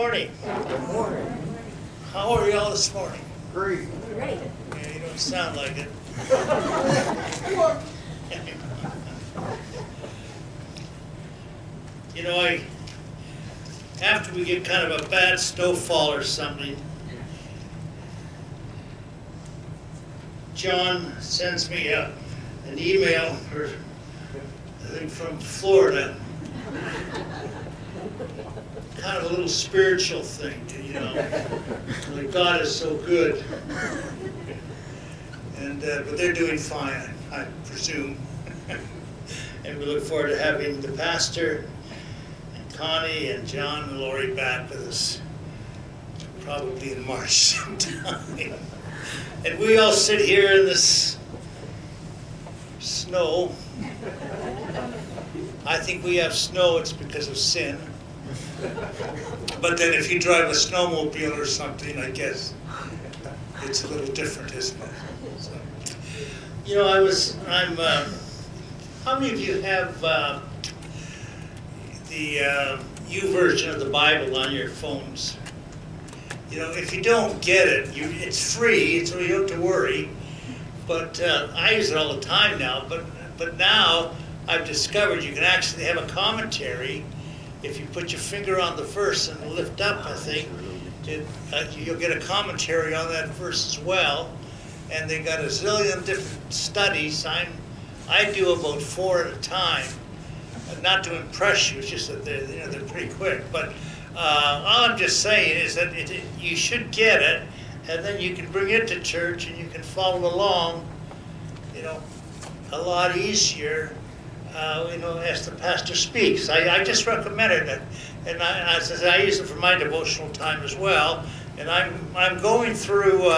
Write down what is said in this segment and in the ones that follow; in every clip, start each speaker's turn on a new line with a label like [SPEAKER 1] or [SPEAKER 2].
[SPEAKER 1] morning.
[SPEAKER 2] Good morning.
[SPEAKER 1] How are y'all this morning?
[SPEAKER 2] Great.
[SPEAKER 3] Great.
[SPEAKER 1] Yeah, you don't sound like it. You know, after we get kind of a bad snowfall or something, John sends me an email, I think from Florida, kind of a little spiritual thing, you know, like God is so good. And but they're doing fine, I presume. And we look forward to having the pastor and Connie and John and Lori back with us, probably in March sometime. And we all sit here in this snow. I think we have snow, it's because of sin. But then if you drive a snowmobile or something, I guess it's a little different, isn't it? So, you know, how many of you have the YouVersion of the Bible on your phones? You know, if you don't get it, it's free, so you don't have to worry. But I use it all the time now. But now I've discovered you can actually have a commentary. If you put your finger on the verse and lift up, I think, you'll get a commentary on that verse as well. And they got a zillion different studies. I do about 4 at a time. Not to impress you, it's just that they're pretty quick. But all I'm just saying is that you should get it, and then you can bring it to church and you can follow along, you know, a lot easier, you know, as the pastor speaks. I just recommended it, and I use it for my devotional time as well. And I'm going through.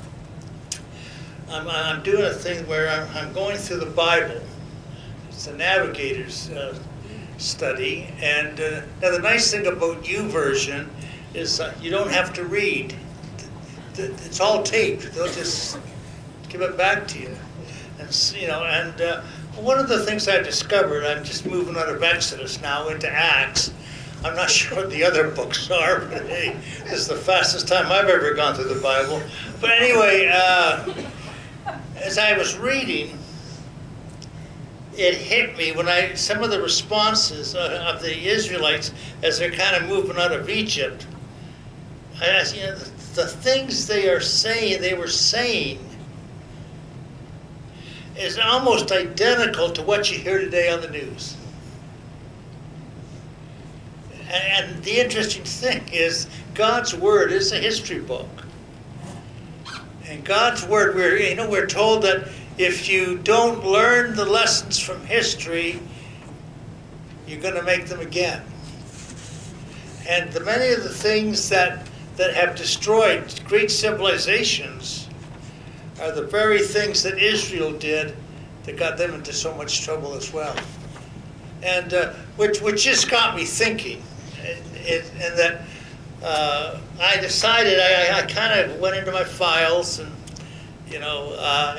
[SPEAKER 1] I'm doing a thing where I'm going through the Bible. It's a navigator's study, and now the nice thing about YouVersion is you don't have to read. It's all taped. They'll just give it back to you, and you know. And one of the things I've discovered, I'm just moving out of Exodus now into Acts. I'm not sure what the other books are, but hey, this is the fastest time I've ever gone through the Bible. But anyway, as I was reading, it hit me when some of the responses of the Israelites as they're kind of moving out of Egypt. You know, the things they were saying is almost identical to what you hear today on the news. And the interesting thing is God's Word is a history book. And God's Word, we're told that if you don't learn the lessons from history, you're going to make them again. And many of the things that have destroyed great civilizations are the very things that Israel did that got them into so much trouble as well. And which just got me thinking. And that I decided, I kind of went into my files and, you know,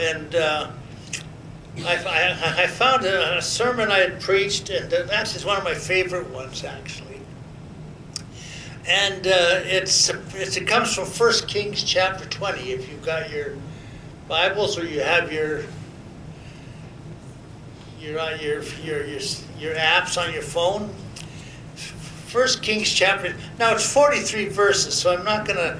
[SPEAKER 1] I found a sermon I had preached, and that's just one of my favorite ones, actually. And it comes from 1 Kings chapter 20. If you've got your Bibles or you have your apps on your phone. 1 Kings chapter. Now it's 43 verses, so I'm not gonna.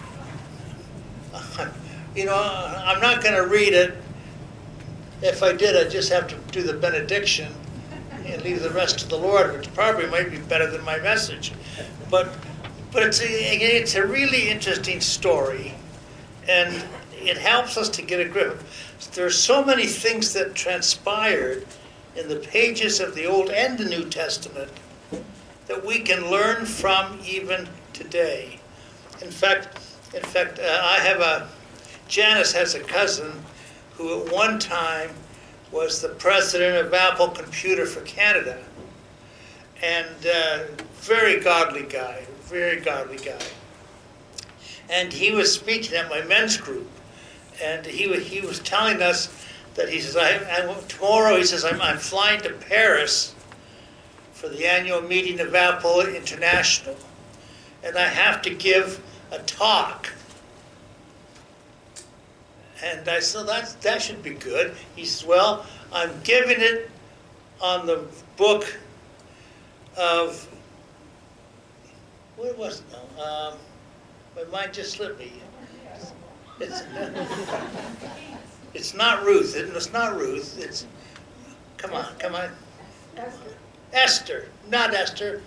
[SPEAKER 1] You know, I'm not going to read it. If I did, I'd just have to do the benediction and leave the rest to the Lord, which probably might be better than my message. But it's a really interesting story, and it helps us to get a grip. There are so many things that transpired in the pages of the Old and the New Testament that we can learn from even today. In fact, Janice has a cousin who at one time was the president of Apple Computer for Canada. And very godly guy. And he was speaking at my men's group. And he was telling us that he says, tomorrow, he says, I'm flying to Paris for the annual meeting of Apple International. and I have to give a talk. And I said, that should be good. He says, well, I'm giving it on the book of, what was it now? My mind just slipped me. It's not Ruth. It's not Ruth. It's, come on. Esther, not Esther.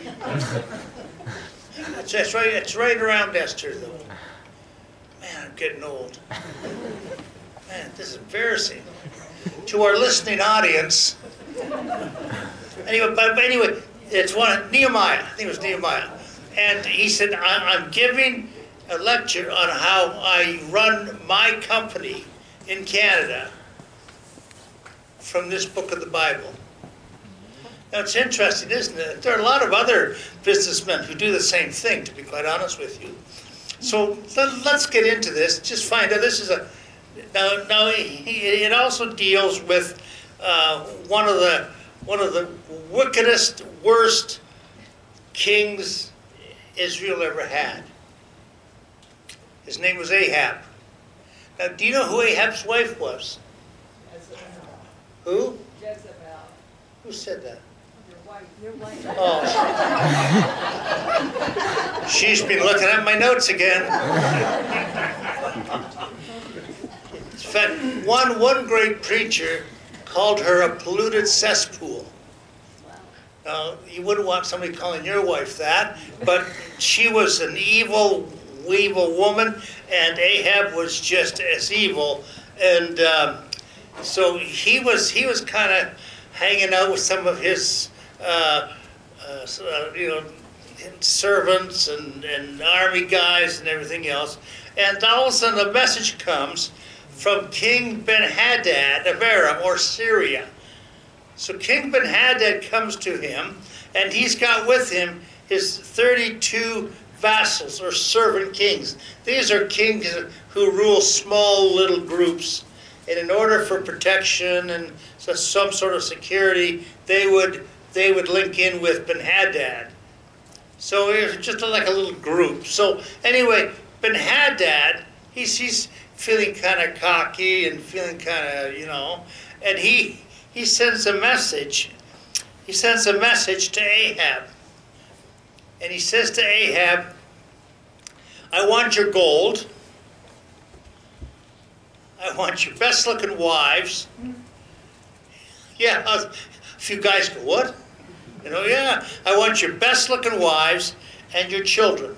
[SPEAKER 1] It's right around Esther, though. Man, I'm getting old. Man, this is embarrassing. To our listening audience. Anyway, it's Nehemiah. I think it was Nehemiah. And he said, I'm giving a lecture on how I run my company in Canada from this book of the Bible. Now, it's interesting, isn't it? There are a lot of other businessmen who do the same thing, to be quite honest with you. So let's get into this. Just find out this is a... Now it also deals with one of the wickedest, worst kings Israel ever had. His name was Ahab. Now, do you know who Ahab's wife was?
[SPEAKER 2] Jezebel.
[SPEAKER 1] Who?
[SPEAKER 2] Jezebel.
[SPEAKER 1] Who said that?
[SPEAKER 2] Your wife.
[SPEAKER 1] Oh. She's been looking at my notes again. In fact, one great preacher called her a polluted cesspool. Now, you wouldn't want somebody calling your wife that, but she was an evil woman, and Ahab was just as evil. And so he was kind of hanging out with some of his servants and army guys and everything else. And all of a sudden a message comes from King Ben-Hadad of Aram, or Syria. So King Ben-Hadad comes to him, and he's got with him his 32 vassals, or servant kings. These are kings who rule small little groups. And in order for protection and some sort of security, they would link in with Ben-Hadad. So it was just like a little group. So anyway, Ben-Hadad, he's feeling kind of cocky and feeling kind of, and he sends a message. He sends a message to Ahab. And he says to Ahab, I want your gold. I want your best looking wives. Yeah, a few guys go, what? Yeah, I want your best looking wives and your children.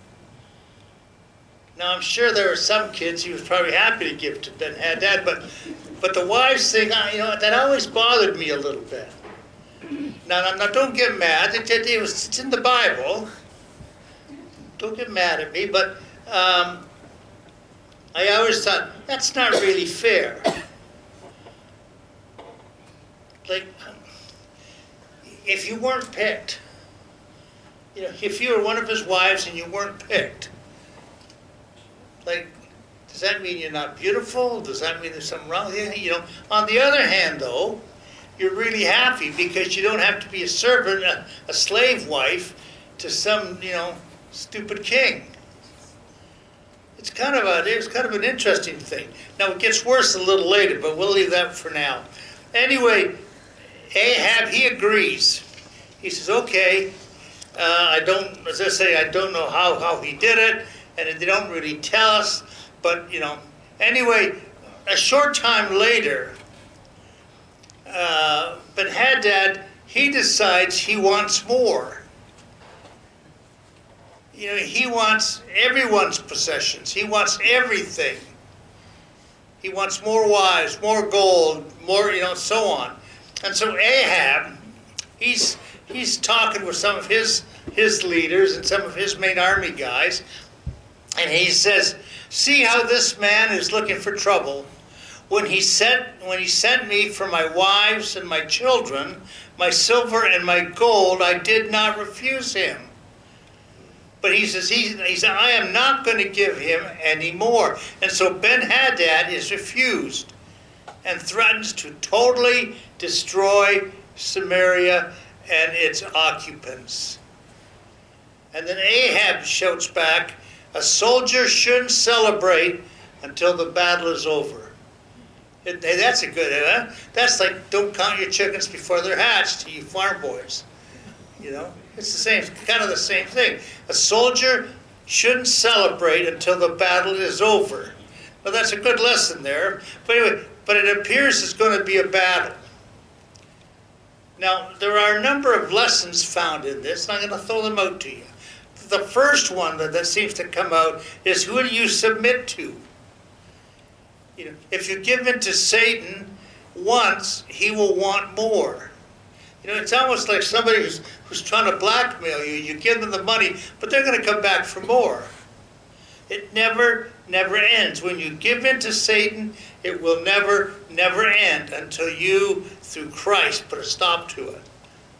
[SPEAKER 1] Now, I'm sure there were some kids he was probably happy to give to Ben-Hadad, but the wives thing, that always bothered me a little bit. Now don't get mad. It's in the Bible. Don't get mad at me, but I always thought, that's not really fair. Like, if you weren't picked, if you were one of his wives and you weren't picked, like, does that mean you're not beautiful? Does that mean there's something wrong with you? On the other hand, though, you're really happy because you don't have to be a servant, a slave wife to some, stupid king. It was kind of an interesting thing. Now, it gets worse a little later, but we'll leave that for now. Anyway, Ahab, he agrees. He says, okay, I don't know how he did it, and they don't really tell us, but, Anyway, a short time later, Ben-Hadad, he decides he wants more. He wants everyone's possessions. He wants everything. He wants more wives, more gold, more, so on. And so Ahab, he's talking with some of his leaders and some of his main army guys, and he says, see how this man is looking for trouble. When he sent me for my wives and my children, my silver and my gold, I did not refuse him. But he says, I am not going to give him any more. And so Ben-Hadad is refused and threatens to totally destroy Samaria and its occupants. And then Ahab shouts back, a soldier shouldn't celebrate until the battle is over. Hey, that's a good, huh? That's like, don't count your chickens before they're hatched, to you farm boys. You know, it's the same, kind of the same thing. A soldier shouldn't celebrate until the battle is over. Well, that's a good lesson there. But anyway, but it appears it's going to be a battle. Now, there are a number of lessons found in this, and I'm going to throw them out to you. The first one that seems to come out is, who do you submit to? You know, if you give in to Satan once, he will want more. You know, it's almost like somebody who's trying to blackmail you. You give them the money, but they're going to come back for more. It never ends. When you give in to Satan, it will never end until you, through Christ, put a stop to it.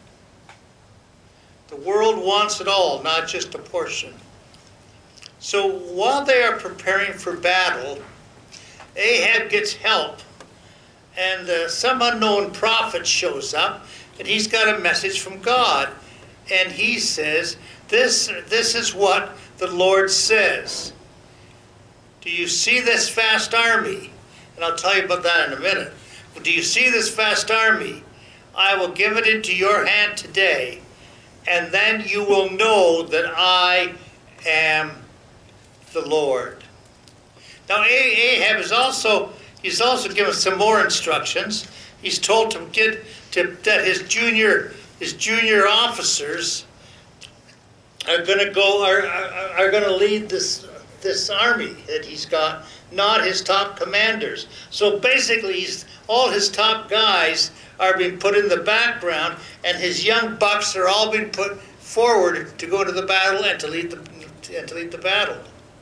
[SPEAKER 1] The world wants it all, not just a portion. So while they are preparing for battle, Ahab gets help, and some unknown prophet shows up, and he's got a message from God. And he says, this is what the Lord says. Do you see this vast army? And I'll tell you about that in a minute. But do you see this vast army? I will give it into your hand today, and then you will know that I am the Lord. Now Ahab is also given some more instructions. He's told to get that his junior officers are going to lead this army that he's got, not his top commanders. So basically, all his top guys are being put in the background, and his young bucks are all being put forward to go to the battle and to lead the battle.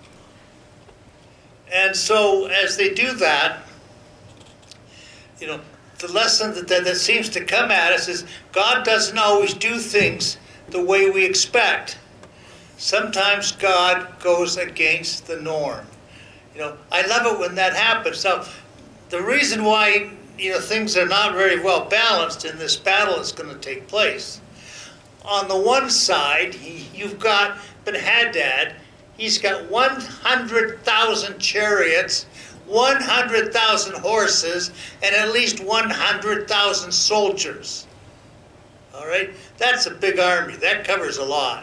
[SPEAKER 1] And so, as they do that, you know, the lesson that seems to come at us is God doesn't always do things the way we expect. Sometimes God goes against the norm. You know, I love it when that happens. Now, the reason why, you know, things are not very well balanced in this battle that's going to take place. On the one side, you've got Ben-Hadad. He's got 100,000 chariots, 100,000 horses, and at least 100,000 soldiers. All right? That's a big army. That covers a lot.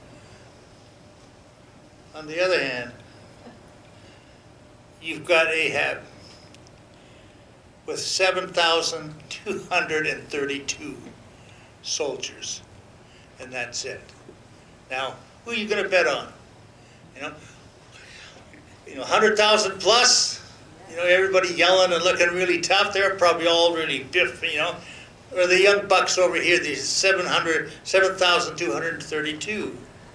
[SPEAKER 1] On the other hand, you've got Ahab with 7,232 soldiers, and that's it. Now, who are you going to bet on? You know, 100,000 plus. You know, everybody yelling and looking really tough. They're probably all really biff. You know, or the young bucks over here, these 7,232.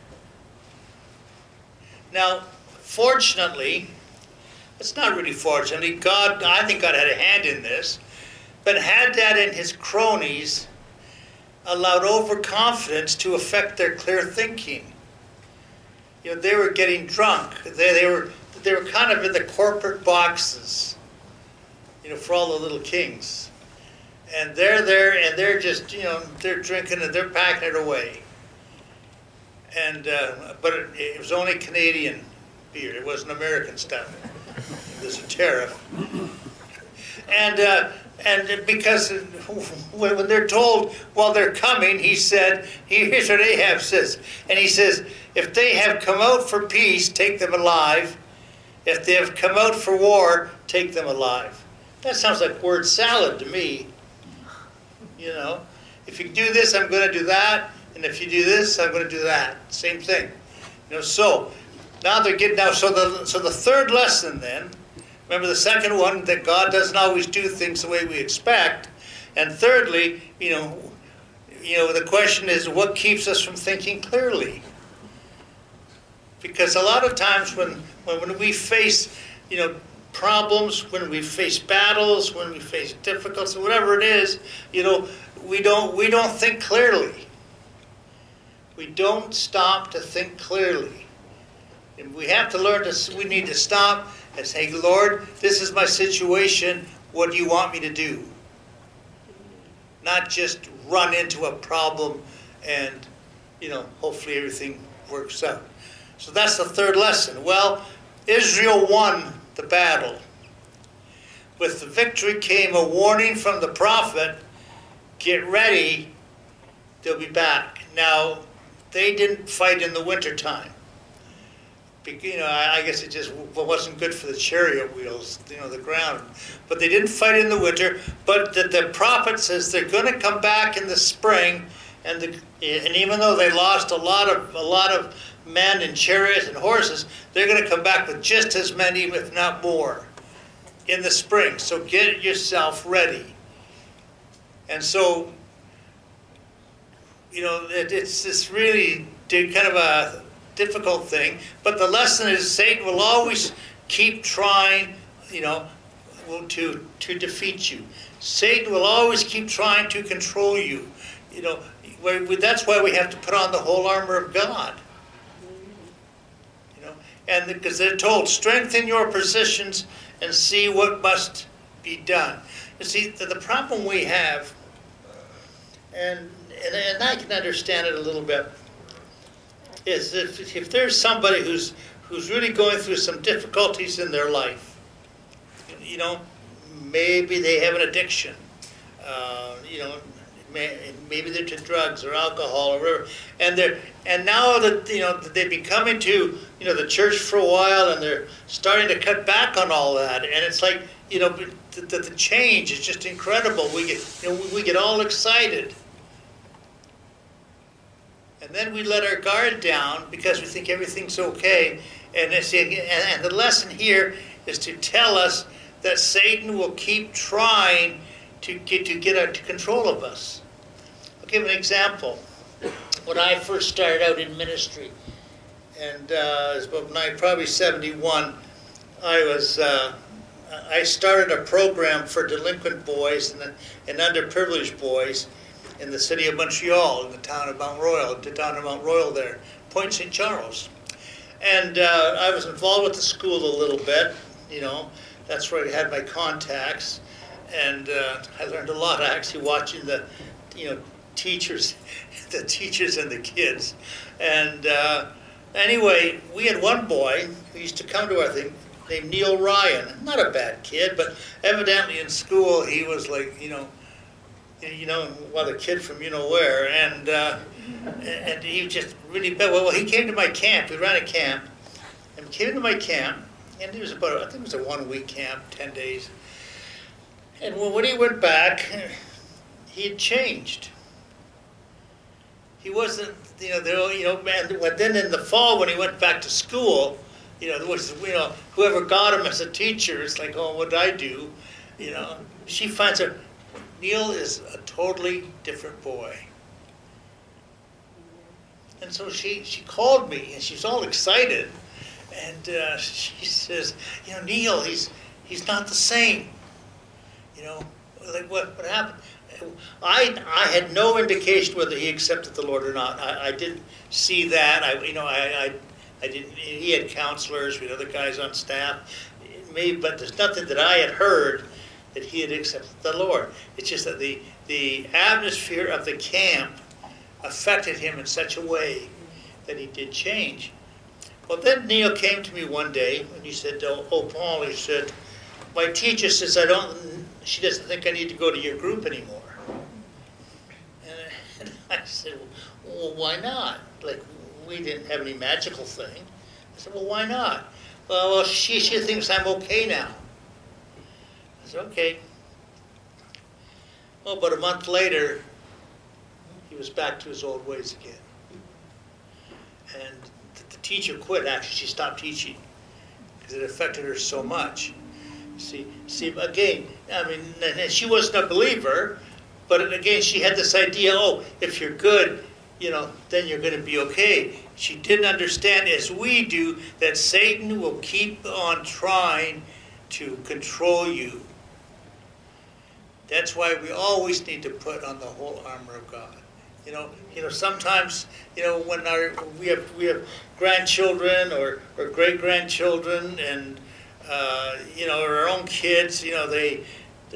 [SPEAKER 1] Now, fortunately, it's not really fortunately, I think God had a hand in this, but Ben-Hadad and his cronies allowed overconfidence to affect their clear thinking. You know, they were getting drunk. They were kind of in the corporate boxes, you know, for all the little kings. And they're there, and they're just, you know, they're drinking and they're packing it away. And but it was only Canadian beer. It wasn't American stuff. There's a tariff. And because when they're told, well, they're coming, he said, here's what Ahab says. And he says, if they have come out for peace, take them alive. If they have come out for war, take them alive. That sounds like word salad to me. You know, if you do this, I'm going to do that. And if you do this, I'm going to do that. Same thing. You know, so now they're getting out. So the third lesson then, remember the second one, that God doesn't always do things the way we expect. And thirdly, you know, the question is, what keeps us from thinking clearly? Because a lot of times when we face, you know, problems, when we face battles, when we face difficulties, whatever it is, you know, we don't think clearly. We don't stop to think clearly. And we have to learn we need to stop and say, Lord, this is my situation. What do you want me to do? Not just run into a problem and, you know, hopefully everything works out. So that's the third lesson. Well, Israel won the battle. With the victory came a warning from the prophet, get ready, they'll be back. Now, they didn't fight in the wintertime. I guess it just wasn't good for the chariot wheels, the ground. But they didn't fight in the winter. But the prophet says they're going to come back in the spring, and even though they lost a lot of men and chariots and horses, they're going to come back with just as many, if not more, in the spring. So get yourself ready. And so, it's really kind of a difficult thing, but the lesson is Satan will always keep trying, to defeat you. Satan will always keep trying to control you. That's why we have to put on the whole armor of God. And because they're told, strengthen your positions and see what must be done. You see, the problem we have, and I can understand it a little bit, is if there's somebody who's really going through some difficulties in their life, maybe they have an addiction, maybe they're to drugs or alcohol or whatever, and now that they've been coming to the church for a while, and they're starting to cut back on all that, and it's like the change is just incredible. We get all excited. And then we let our guard down because we think everything's okay. And the lesson here is to tell us that Satan will keep trying to get control of us. I'll give an example. When I first started out in ministry, and it was about probably 71, I started a program for delinquent boys and underprivileged boys in the city of Montreal, in the town of Mount Royal there, Point St. Charles. And I was involved with the school a little bit, that's where I had my contacts. And I learned a lot actually watching the, teachers and the kids. And anyway, we had one boy who used to come to our thing named Neil Ryan. Not a bad kid, but evidently in school he was like, the kid from where, and he just really bad. Well, he came to my camp. We ran a camp, and he came to my camp, and it was I think it was a 1-week camp, 10 days. And when he went back, he had changed. He wasn't, and then in the fall when he went back to school, whoever got him as a teacher, it's like, oh, what did I do? She finds out Neil is a totally different boy. And so she called me, and she's all excited, and she says, Neil, he's not the same. Like what happened? I had no indication whether he accepted the Lord or not. I didn't see that. I didn't. He had counselors, we had other guys on staff, maybe, but there's nothing that I had heard that he had accepted the Lord. It's just that the atmosphere of the camp affected him in such a way that he did change. Well, then Neil came to me one day and he said, "Oh, Paul," he said, "my teacher says she doesn't think I need to go to your group anymore." And I said, "Well, why not? Like, we didn't have any magical thing." I said, "Well, why not?" Well, she thinks I'm okay now. I said, "Okay." Well, about a month later, he was back to his old ways again. And the teacher quit, actually. She stopped teaching because it affected her so much. See, again, I mean, and she wasn't a believer, but again, she had this idea, oh, if you're good, then you're going to be okay. She didn't understand, as we do, that Satan will keep on trying to control you. That's why we always need to put on the whole armor of God. Sometimes, when we have grandchildren or great grandchildren, and our own kids, they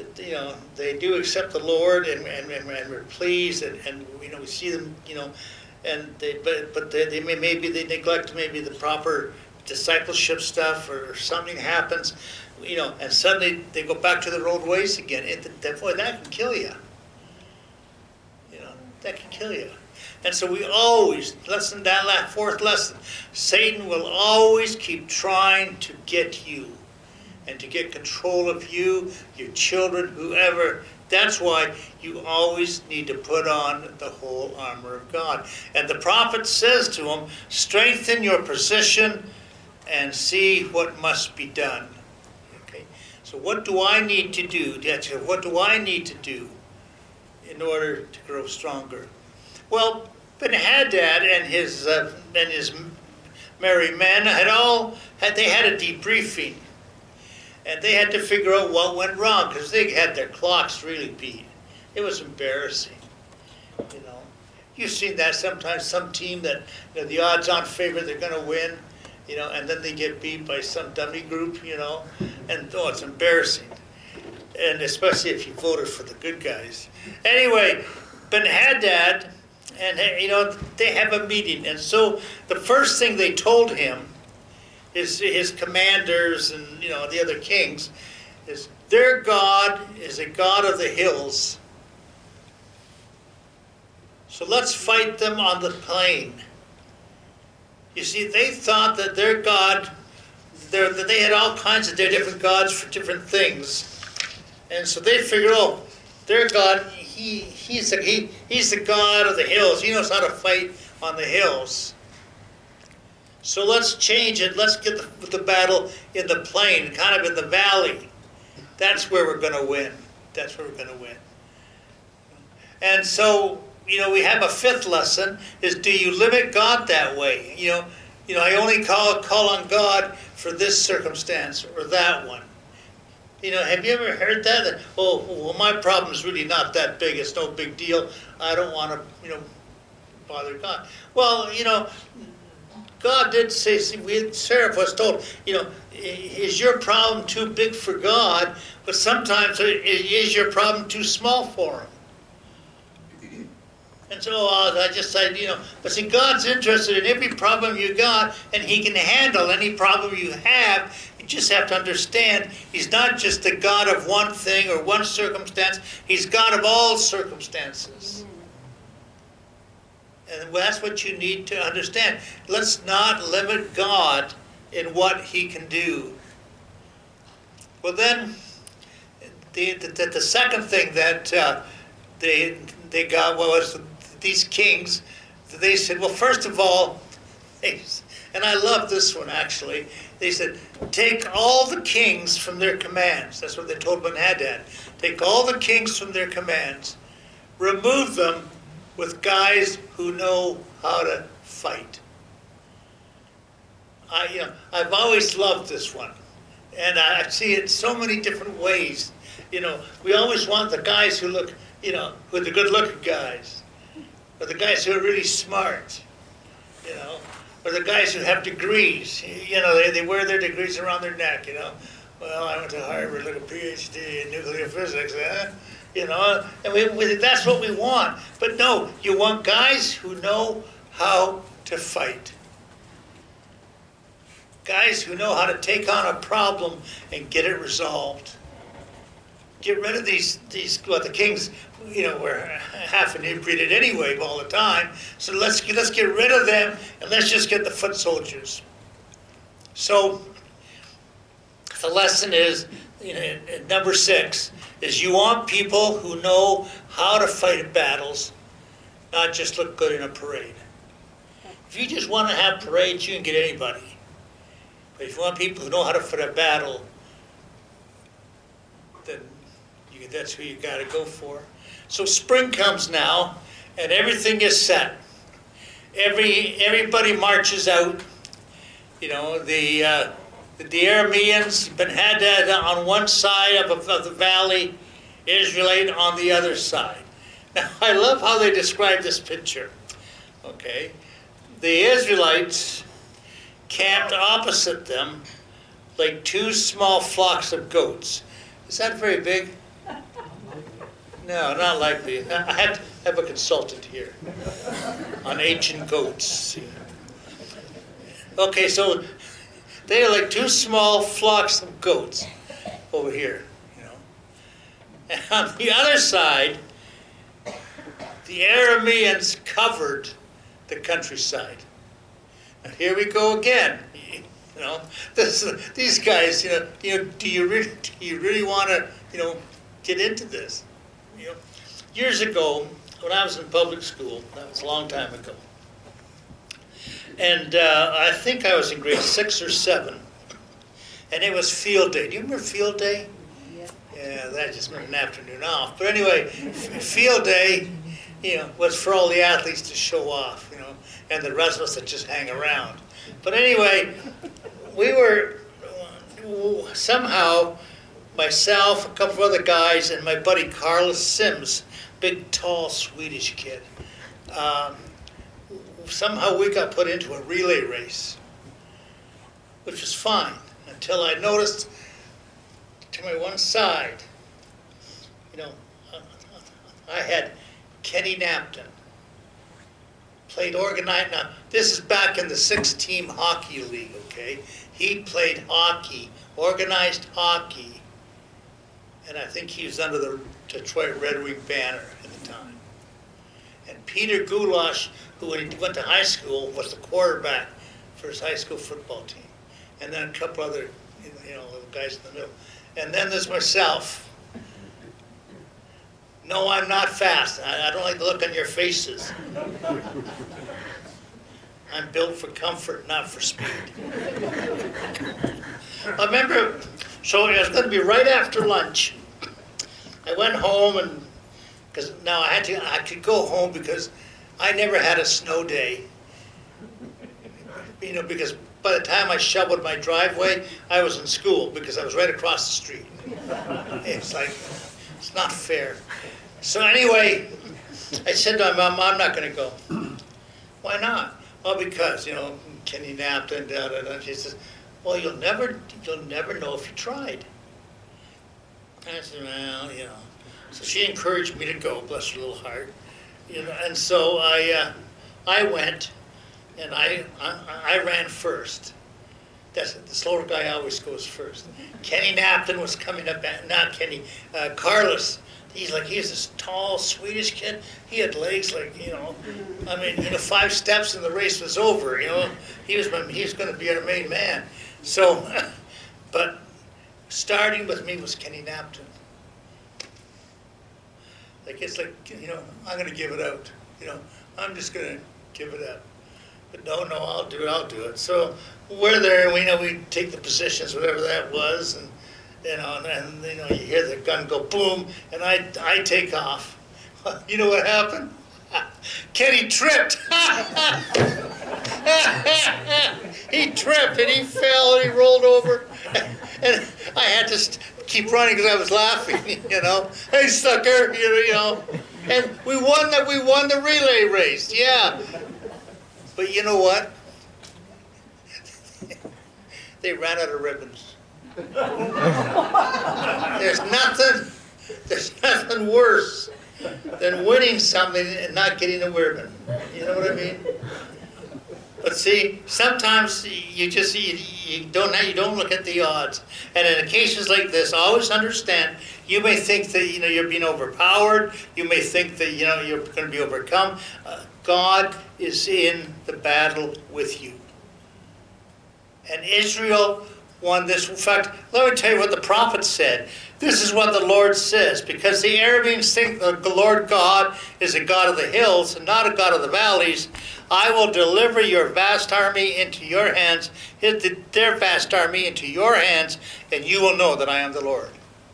[SPEAKER 1] do accept the Lord, and we're pleased, and we see them, and they maybe they neglect maybe the proper discipleship stuff, or something happens, and suddenly they go back to their old ways again. Boy, that can kill you. That can kill you. And so we always, fourth lesson, Satan will always keep trying to get you and to get control of you, your children, whoever. That's why you always need to put on the whole armor of God. And the prophet says to him, strengthen your position and see what must be done. Okay. So what do I need to do? What do I need to do in order to grow stronger? Well, Ben-Hadad and his merry men had a debriefing, and they had to figure out what went wrong, because they had their clocks really beat. It was embarrassing. You've seen that sometimes. Some team that the odds-on favorite, they're going to win, and then they get beat by some dummy group, and it's embarrassing. And especially if you voted for the good guys. Anyway, Ben-Hadad, and they have a meeting, and so the first thing they told him, his commanders and the other kings, is their God is a God of the hills. So let's fight them on the plain. You see, they thought that their God, that they had all kinds of different gods for different things, and so they figured, their God, he's the God of the hills. He knows how to fight on the hills. So let's change it. Let's get the battle in the plain, kind of in the valley. That's where we're going to win. That's where we're going to win. And so, we have a fifth lesson, is do you limit God that way? I only call on God for this circumstance or that one. Have you ever heard that? Well, my problem's really not that big. It's no big deal. I don't want to, bother God. Well, God did say, Seraph was told, is your problem too big for God? But sometimes is your problem too small for him? And so I just said, but see, God's interested in every problem you got, and he can handle any problem you have. You just have to understand, he's not just the God of one thing or one circumstance. He's God of all circumstances. And that's what you need to understand. Let's not limit God in what he can do. Well, then, the second thing that they got was these kings. They said, well, first of all, and I love this one actually, they said, take all the kings from their commands. That's what they told Ben-Hadad. Take all the kings from their commands, remove them with guys who know how to fight. I've always loved this one, and I see it so many different ways. We always want the guys who look, who are the good-looking guys, or the guys who are really smart, or the guys who have degrees. They wear their degrees around their neck. Well, I went to Harvard, like a PhD in nuclear physics, and that's what we want. But no, you want guys who know how to fight. Guys who know how to take on a problem and get it resolved. Get rid of these the kings, were half inebriated anyway all the time. So let's get rid of them, and let's just get the foot soldiers. So the lesson is, number 6, is you want people who know how to fight battles, not just look good in a parade. If you just want to have parades, you can get anybody. But if you want people who know how to fight a battle, then that's who you got to go for. So spring comes now, and everything is set. Everybody marches out. The Arameans, Ben-Hadad on one side of the valley, Israelite on the other side. Now, I love how they describe this picture. Okay, the Israelites camped opposite them like 2 small flocks of goats. Is that very big? No, not likely. I have to have a consultant here. on ancient goats. Okay, so they are like two small flocks of goats over here, you know. And on the other side, the Arameans covered the countryside. And here we go again. You know, these guys. Do you really want to, get into this? You know, years ago, when I was in public school, that was a long time ago, and I think I was in grade 6 or 7, and it was field day. Do you remember field day? Yeah, that just meant an afternoon off. But anyway, field day, was for all the athletes to show off, and the rest of us to just hang around. But anyway, we were somehow, myself, a couple of other guys, and my buddy Carlos Sims, big, tall Swedish kid. Somehow we got put into a relay race, which was fine, until I noticed to my one side, I had Kenny Napton, played organized. Now, this is back in the 6-team hockey league, okay? He played hockey, organized hockey, and I think he was under the Detroit Red Wing banner at the time. And Peter Goulash, who when he went to high school, was the quarterback for his high school football team. And then a couple other, little guys in the middle. And then there's myself. No, I'm not fast. I don't like the look on your faces. I'm built for comfort, not for speed. I remember, so it was going to be right after lunch. I went home, and because now I could go home because I never had a snow day. Because by the time I shoveled my driveway, I was in school because I was right across the street. It's like, it's not fair. So anyway, I said to my mom, I'm not going to go. Why not? Well, because, Kenny Napton, da-da-da. She says, well, you'll never know if you tried. I said, well, So she encouraged me to go, bless her little heart. And so I went, and I ran first. The slower guy always goes first. Kenny Napton was coming up, not Kenny, Carlos. He was this tall Swedish kid. He had legs like, 5 steps and the race was over, He was going to be our main man. So, but starting with me was Kenny Napton. I'm going to give it out. I'm just going to give it up. But no, I'll do it. So we're there, and we take the positions, whatever that was, and you hear the gun go boom, and I take off. You know what happened? Kenny tripped. He tripped, and he fell, and he rolled over, and I had to keep running because I was laughing. Hey sucker, and we won the relay race. Yeah, but you know what? They ran out of ribbons. There's nothing worse than winning something and not getting a ribbon. You know what I mean? But see, sometimes you don't look at the odds. And in occasions like this, always understand, you may think that you're being overpowered. You may think that you're going to be overcome. God is in the battle with you. And Israel won this. In fact, let me tell you what the prophet said. This is what the Lord says. Because the Arameans think that the Lord God is a God of the hills and not a God of the valleys, I will deliver your vast army into your hands, their vast army into your hands, and you will know that I am the Lord.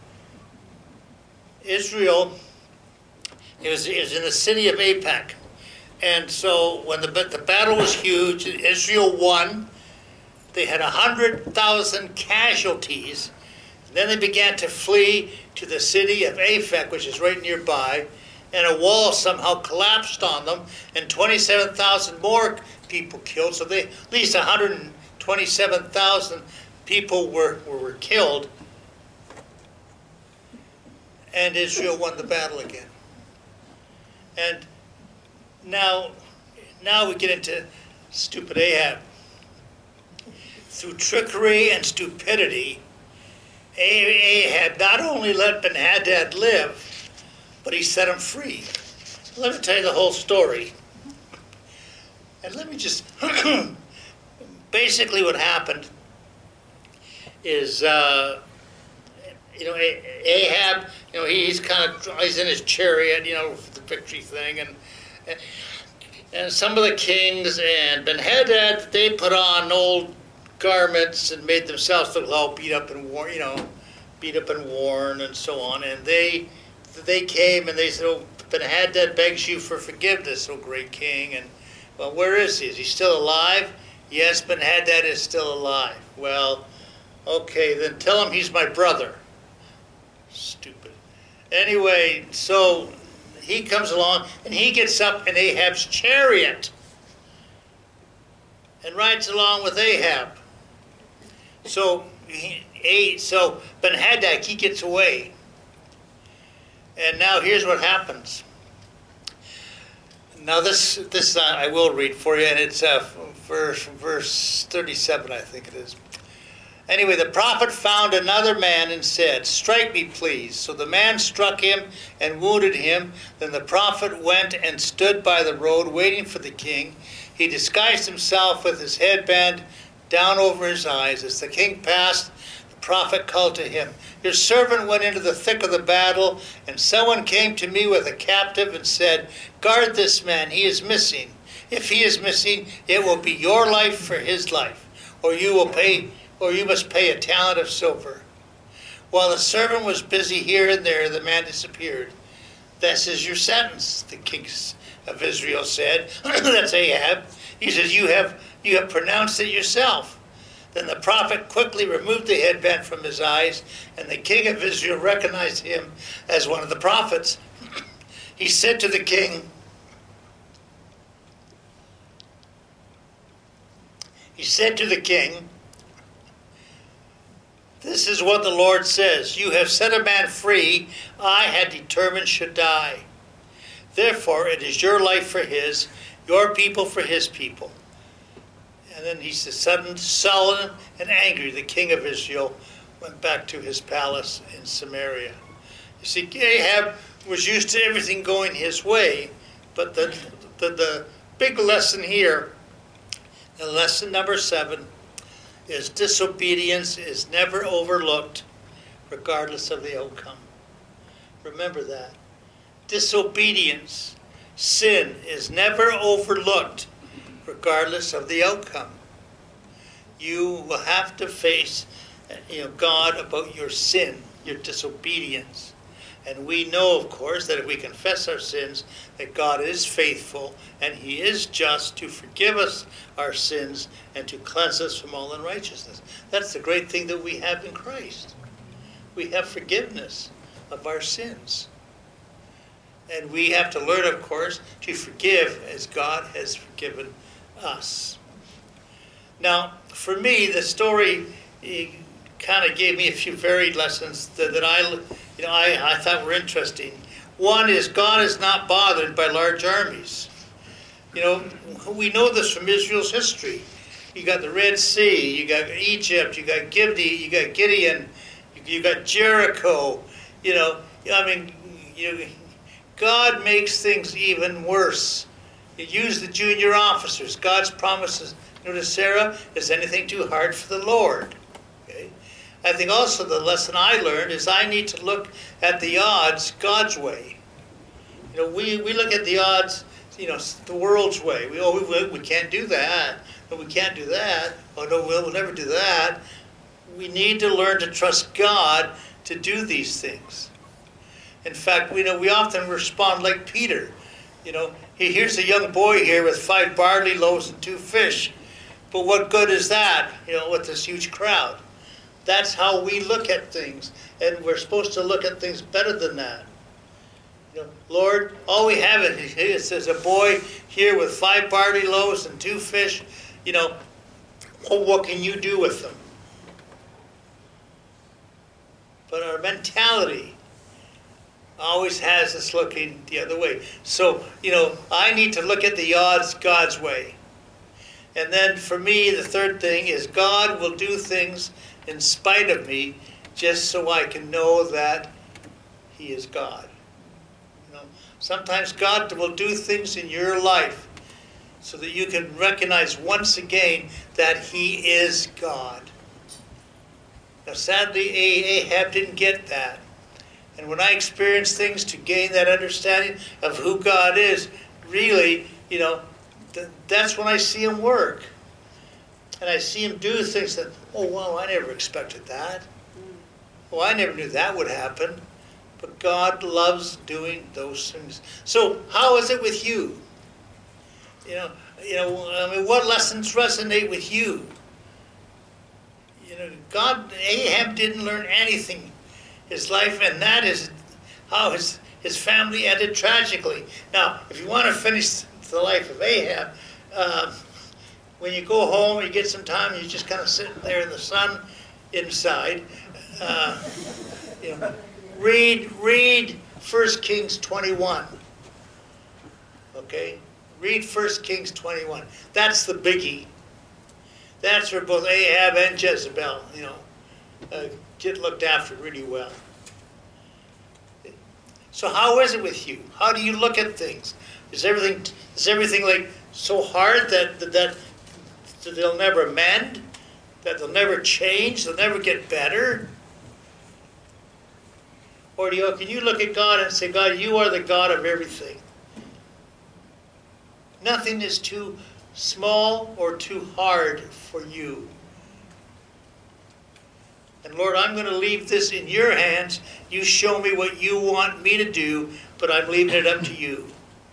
[SPEAKER 1] Israel is in the city of Aphek. And so when the battle was huge, Israel won. They had 100,000 casualties. And then they began to flee to the city of Aphek, which is right nearby, and a wall somehow collapsed on them, and 27,000 more people killed. So at least 127,000 people were killed. And Israel won the battle again. And now now we get into stupid Ahab. Through trickery and stupidity, Ahab not only let Ben-Hadad live, but he set him free. Let me tell you the whole story. And let me just, basically what happened is, Ahab, he's he's in his chariot, the victory thing, and some of the kings and Ben-Hadad, they put on old garments and made themselves look all beat up and worn, and so on. And they came and they said, "Oh, Ben-Hadad begs you for forgiveness, O great king." And well, where is he? Is he still alive? Yes, Ben-Hadad is still alive. Well, okay, then tell him he's my brother. Stupid. Anyway, so he comes along and he gets up in Ahab's chariot and rides along with Ahab. So Ben-Hadad, he gets away. And now here's what happens. Now this I will read for you, and it's verse 37, I think it is. Anyway, the prophet found another man and said, "Strike me, please." So the man struck him and wounded him. Then the prophet went and stood by the road waiting for the king. He disguised himself with his headband down over his eyes. As the king passed, the prophet called to him, "Your servant went into the thick of the battle, and someone came to me with a captive and said, 'Guard this man, he is missing. If he is missing, it will be your life for his life, or you must pay a talent of silver.' While the servant was busy here and there, the man disappeared. 'This is your sentence,' the king of Israel said." That's Ahab. He says, you have pronounced it yourself." Then the prophet quickly removed the headband from his eyes, and the king of Israel recognized him as one of the prophets. He said to the king, "This is what the Lord says. You have set a man free I had determined should die. Therefore it is your life for his, your people for his people." And then he says, sudden, sullen, and angry, the king of Israel went back to his palace in Samaria. You see, Ahab was used to everything going his way, but the big lesson here, the lesson number 7, is disobedience is never overlooked, regardless of the outcome. Remember that. Disobedience, sin, is never overlooked, regardless of the outcome. You will have to face God about your sin, your disobedience. And we know, of course, that if we confess our sins, that God is faithful and he is just to forgive us our sins and to cleanse us from all unrighteousness. That's the great thing that we have in Christ. We have forgiveness of our sins. And we have to learn, of course, to forgive as God has forgiven us. Now, for me, the story kind of gave me a few varied lessons that I thought were interesting. One is God is not bothered by large armies. We know this from Israel's history. You got the Red Sea, you got Egypt, you got Gideon, you got Jericho. God makes things even worse. You use the junior officers. God's promises to Sarah, is anything too hard for the Lord? Okay? I think also the lesson I learned is I need to look at the odds God's way. We look at the odds, the world's way. We can't do that. No, we can't do that. Oh no, we'll never do that. We need to learn to trust God to do these things. In fact, we often respond like Peter. Here's a young boy here with 5 barley loaves and 2 fish. But what good is that, with this huge crowd? That's how we look at things. And we're supposed to look at things better than that. Lord, all we have is a boy here with 5 barley loaves and 2 fish. What can you do with them? But our mentality always has us looking the other way. So, I need to look at the odds God's way. And then for me, the third thing is God will do things in spite of me just so I can know that he is God. Sometimes God will do things in your life so that you can recognize once again that he is God. Now sadly, Ahab didn't get that. And when I experience things to gain that understanding of who God is, really, that's when I see him work. And I see him do things that, oh, wow, I never expected that. Oh, I never knew that would happen. But God loves doing those things. So how is it with you? What lessons resonate with you? Ahab didn't learn anything his life, and that is how his family ended tragically. Now, if you want to finish the life of Ahab, when you go home, you get some time, you're just kind of sitting there in the sun inside. Read 1 Kings 21. Okay? Read 1 Kings 21. That's the biggie. That's where both Ahab and Jezebel, get looked after really well. So how is it with you? How do you look at things? Is everything like so hard that they'll never mend? That they'll never change? They'll never get better? Or can you look at God and say, God, you are the God of everything. Nothing is too small or too hard for you. And Lord, I'm going to leave this in your hands. You show me what you want me to do, but I'm leaving it up to you.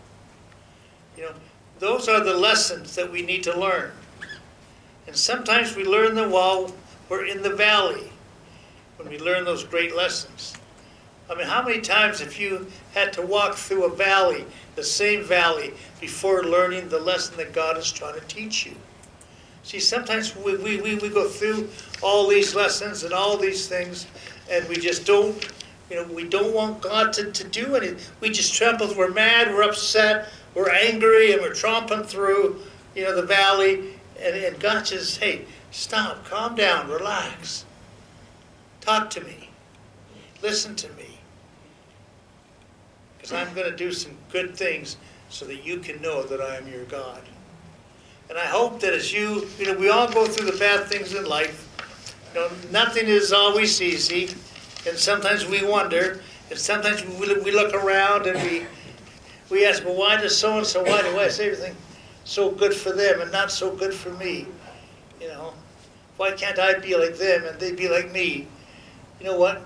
[SPEAKER 1] Those are the lessons that we need to learn. And sometimes we learn them while we're in the valley, when we learn those great lessons. How many times have you had to walk through a valley, the same valley, before learning the lesson that God is trying to teach you? See, sometimes we go through all these lessons and all these things, and we just don't, we don't want God to do anything. We just tremble. We're mad, we're upset, we're angry, and we're tromping through, the valley. And God says, hey, stop, calm down, relax. Talk to me. Listen to me. Because I'm going to do some good things so that you can know that I am your God. And I hope that as we all go through the bad things in life. Nothing is always easy. And sometimes we wonder. And sometimes we look around and we ask, well, why does so-and-so, why do I say everything so good for them and not so good for me? Why can't I be like them and they be like me? You know what?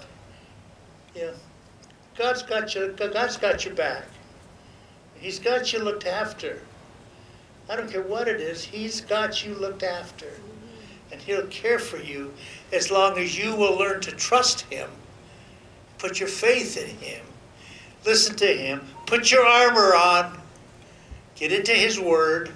[SPEAKER 1] God's got your back. He's got you looked after. I don't care what it is, he's got you looked after. And he'll care for you as long as you will learn to trust him. Put your faith in him. Listen to him. Put your armor on. Get into his word.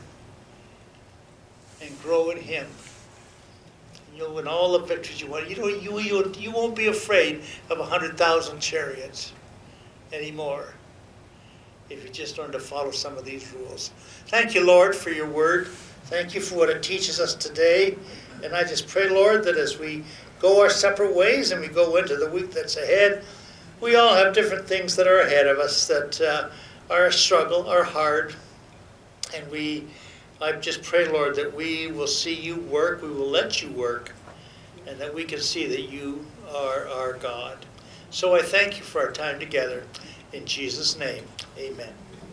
[SPEAKER 1] And grow in him. And you'll win all the victories you want. You won't be afraid of 100,000 chariots anymore if you just learn to follow some of these rules. Thank you, Lord, for your word. Thank you for what it teaches us today. And I just pray, Lord, that as we go our separate ways and we go into the week that's ahead, we all have different things that are ahead of us that are a struggle, are hard. And I just pray, Lord, that we will see you work, we will let you work, and that we can see that you are our God. So I thank you for our time together. In Jesus' name, amen.